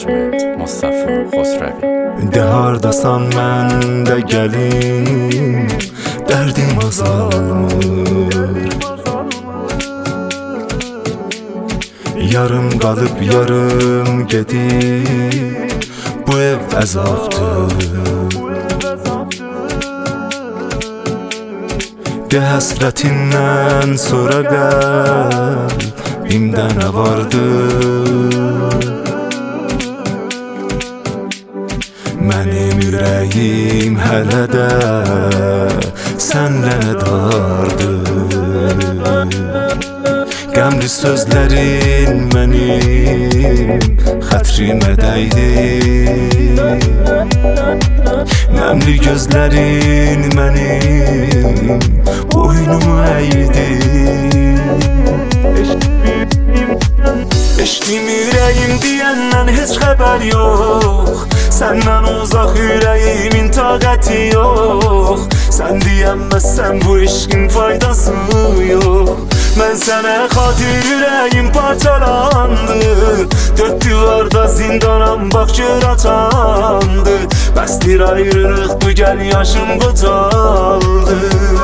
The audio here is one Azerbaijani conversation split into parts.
Managemen Mustafa Xosravi. De hardasan mən də gəlim, dərdim azalmır. Yarım qalıb yarım gedib, bu ev əzabdır. De həsrətindən sonra qəlbimdə nə vardı? Mənim ürəyim hələ də sənlə dardır. Qəmli sözlərin mənim xətrimə dəydi. Nəmli gözlərin mənim boynumu əydi. Eşqim ürəyim deyəndən heç xəbər yox, səndən uzaq ürəyimin taqəti yox. Sən deyənməzsən bu eşqin faydası yox. Mən sənə xatir ürəyim parçalandı. Dörd divarda zindanam, bax gör atandı. Bəsdir ayrılıq, bu gəl yaşım qocaldı.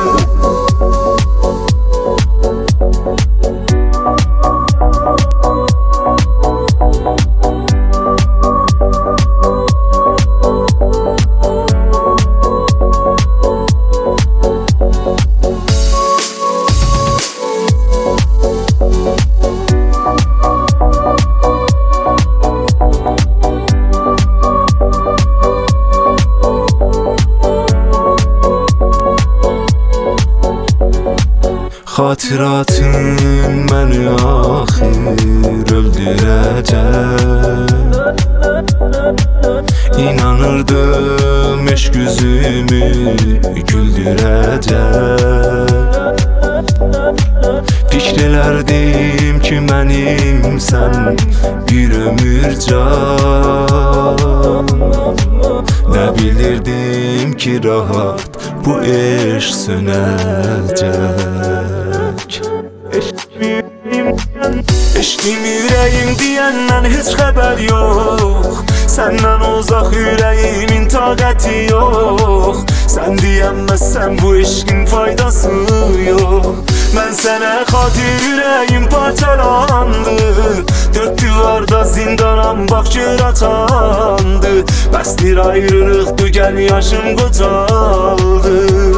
Xatirətin məni axir öldürəcək. İnanırdım eşq üzümü güldürəcək. Fikr elərdim ki mənimsən bir ömür can. Nə bilirdim ki rahat bu eşq sönəcək. Eşqim ürəyim deyəndən heç xəbər yox, səndən uzaq ürəyimin taqəti yox. Sən deyənməzsən bu eşqin faydası yox. Mən sənə xatir ürəyim parçalandı. Dörd divarda zindanam, bax gör atandı. Bəsdir ayrılıq, bu gəl yaşım qocaldı.